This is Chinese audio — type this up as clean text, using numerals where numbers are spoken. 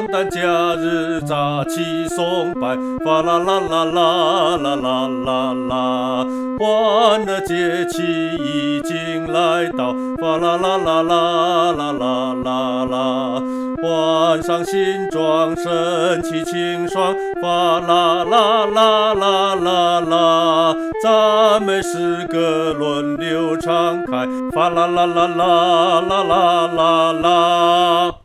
圣诞假日扎起松柏，fa啦啦啦啦啦啦啦啦，欢乐节气已经来到，fa啦啦啦啦啦啦啦啦，换上新装，神气清爽，fa啦啦啦啦啦啦，赞美诗歌轮流敞开，fa啦啦啦啦啦啦啦啦。